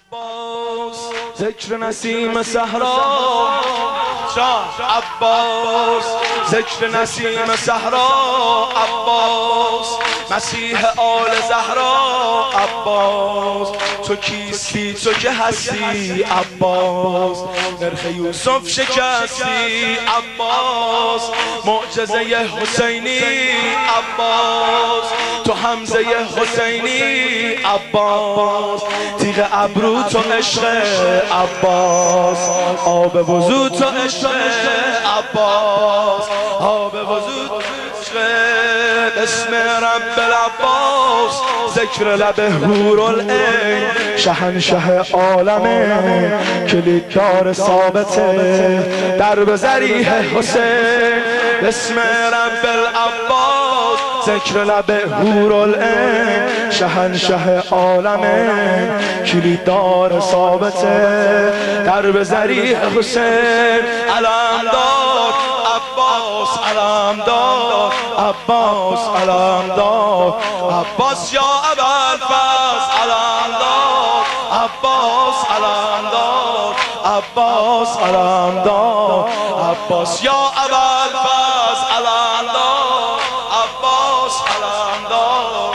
عباس ذکر نسیم صحرا شاه عباس ذکر نسیم صحرا عباس مسیح آل زهرا عباس تو کیستی تو که هستی عباس نرخ یوسف شکستی عباس معجزه حسینی عباس تو حمزه حسینی عباس تیغ ابرو تو عشق عباس آب وضو تو عشق عباس آب وضو تو عشق اسم رب العباس ذکر لب حورالعین شهنشه عالمه کلیددار ثابته در به ذریح حسین اسم رب العباس ذکر لب حورالعین شهنشه عالمه کلیددار ثابته در به ذریح حسین علمدار عباس علمدار عباس علمدار عباس یا ابوالفضل علمدار عباس علمدار عباس علمدار عباس یا ابوالفضل علمدار عباس علمدار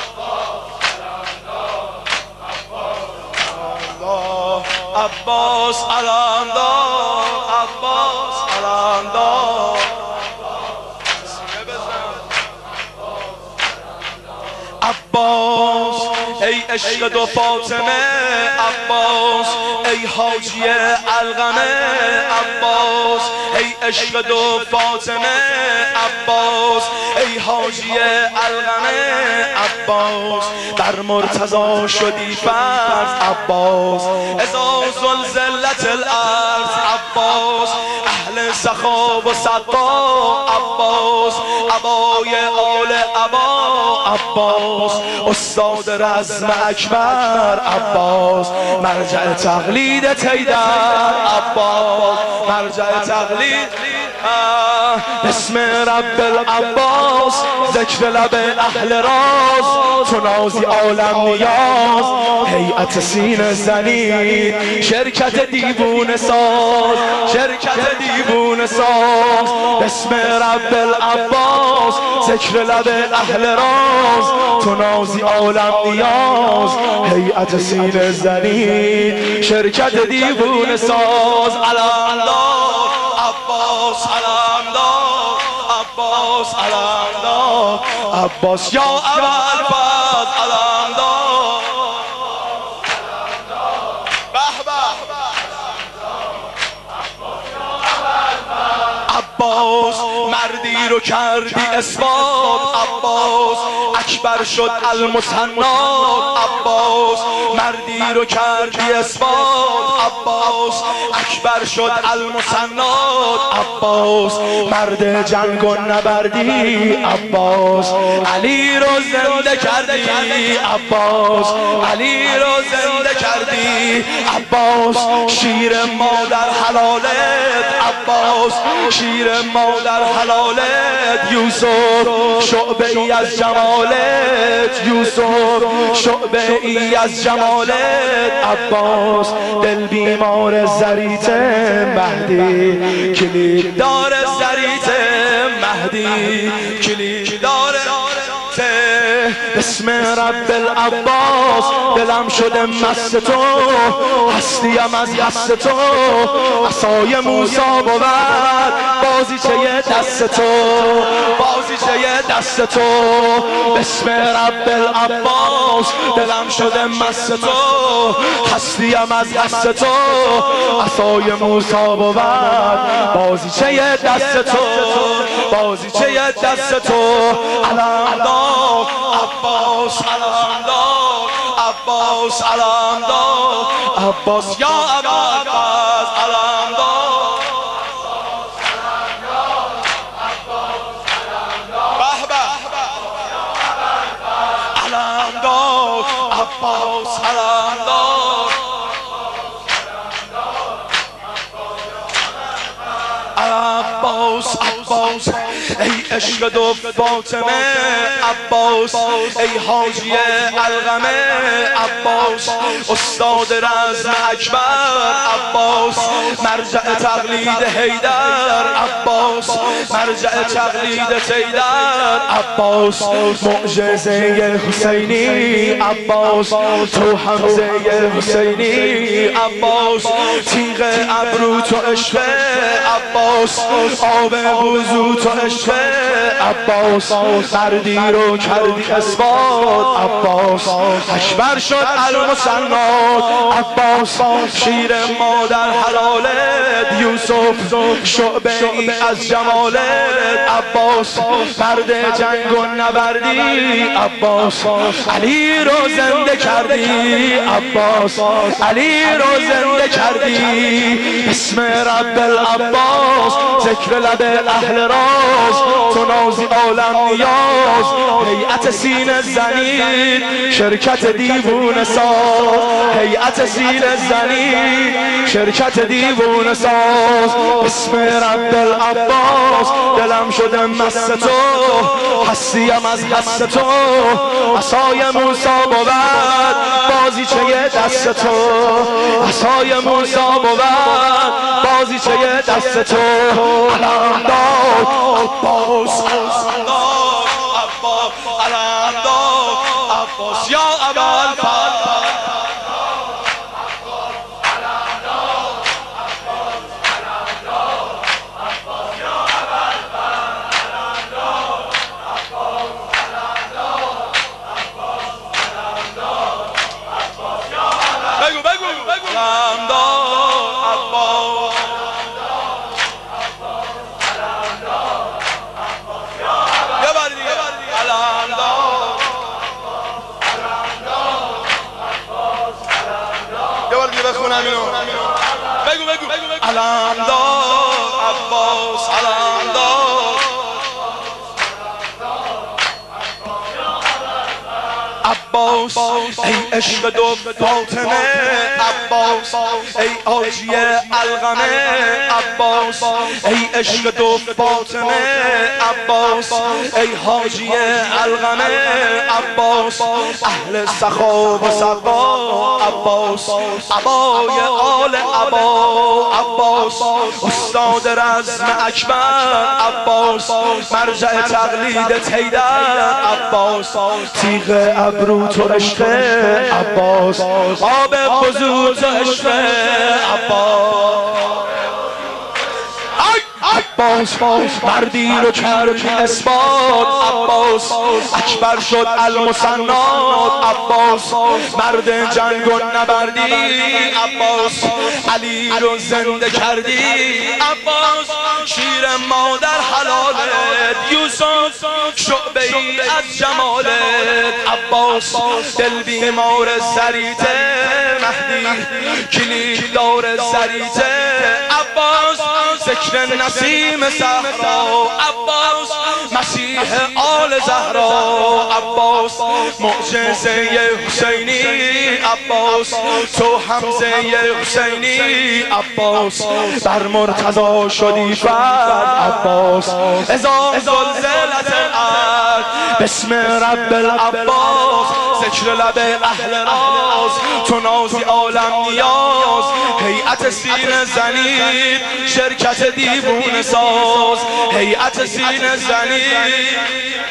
عباس علمدار عباس علمدار عباس ای عشق دو فاطمه عباس ای حاجی علقمه عباس ای عشق دو فاطمه عباس ای حاجی علقمه عباس بر مرتضی شدی فرض عباس اذا زلزلت الارض عباس اهل سخا و سقا عباس عبای آل عبا عباس استاد رزم اکبر عباس مرجع تقلید تیدر عباس مرجع تقلید اسم رب العباس ذکر لب اهل راز تو نازی عالم نیاز هیئت سینه زنی شرکت دیوونه ساز شرکت دیوونه ساز اسم رب العباس ذکر لب اهل راز تو نازی عالم نیاز هیئت سینه زنی شرکت دیوونه ساز علمدار عباس علمدار عباس علمدار عباس یا ابوالفضل علمدار به به عباس مردی رو کردی اثبات عباس اکبر شد المثنات عباس مردی رو کردی اثبات عباس اکبر شد المثنات عباس مرد جنگ و نبردی عباس علی رو زنده کردی عباس علی رو زنده کردی عباس شیر مادر حلالت عباس شیر مادر حلالت یوسف شعبه ای از جمالت یوسف شعبه ای از جمالت عباس دل بیمار زریت مهدی کلیددار زریت مهدی کلیددار اسم رب العباس دلم شده مست تو هستیم از هست تو عصای موسی بود بازیچه دست تو بازیچه دست تو اسم رب العباس دلم شده مست تو هستیم از هست تو عصای موسی بود بازیچه دست تو بازیچه دست تو علمدار عباس علمدار عباس علمدار عباس یا ابوالفضل علمدار به به علمدار عباس علمدار عباس عباس ای عشق دو فاطمه عباس، ای حاجی علقمه عباس، استاد رزم اکبر عباس، مرجع تقلید حیدر عباس، مرجع تقلید حیدر عباس، معجزه حسینی عباس، تو حمزه حسینی عباس، تیغ ابرو تو عشق عباس، آب وضو تو عشق عباس، مردی رو کردی اثبات عباس، اکبر شد المسنات عباس، شیر مادر حلالت یوسف، شعبه ای از جمالت عباس، مرد جنگ و نبردی عباس، علی رو زنده کردی عباس، علی رو زنده کردی، اسم رب العباس، ذکر لب اهل راز، تو نازی عالم نیاز، هیئت سینه زنید شرکت دیوونه ساز، هیئت سینه زنید شرکت دیوونه ساز، اسم رب العباس، دلم شده مست تو، هستیم از هست تو، عصای موسی بود بازیچه دست تو، عصای موسی بود بازیچه دست تو، علم داد عباس، علم داد عباس، علم داد عباس یا ابوالفضل، علم داد عباس، علم داد عباس، ای عشق دو فاطمه عباس، ای حاجی علقمه عباس، ای عشق دو فاطمه عباس، ای حاجی علقمه عباس، اهل سخا و سقا عباس، عبای آل عبا عباس، استاد رزم اکبر عباس، مرجع تقلید حیدر عباس، تیغ ابرو تو عشق عباس، آب وضو تو عشق عباس، عباس مردی رو کردی اثبات عباس، اکبر شد المسنات عباس، مرد جنگ و نبردی عباس، علی رو زنده کردی عباس، شیر مادر حلالت یوسف، شعبه ای از جمالت عباس، دل بیمار سریت مهدی، کلید دار سریت عباس، ذکر نسیم صحرا عباس، مسیح آل زهرا عباس، معجزه حسینی عباس، تو حمزه حسینی عباس، بر مرتضی شدی فرد عباس، اذا زلزلت الارض باسم رب العباس، ذکر لب اهل راز، تو نازی عالم نیاز، هیئت سینه زنید شرکت دیوونه ساز، هیئت سینه زنید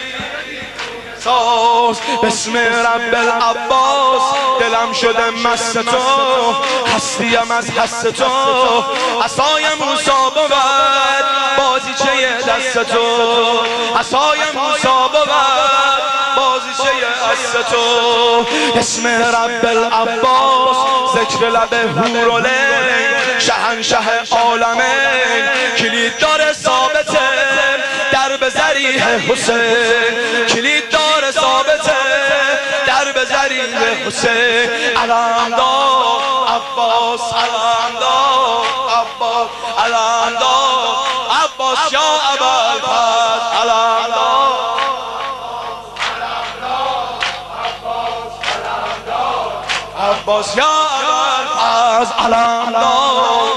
ساز، باسم رب العباس، دلم شده مست تو، هستیم از هست تو، عصای موسی بود بازیچه دست تو، عصای موسی بود بازیچه دست تو، اسم رب العباس، ذکر لب حورالعین، شهنشه عالمین، کلید دار ثابته درب ذریح حسین، کلید دار ثابته درب ذریح حسین، علم داد عباس، علم داد عباس، علم داد عباس یا ابوالفضل، علم داد عباس یا ابوالفضل، علم داد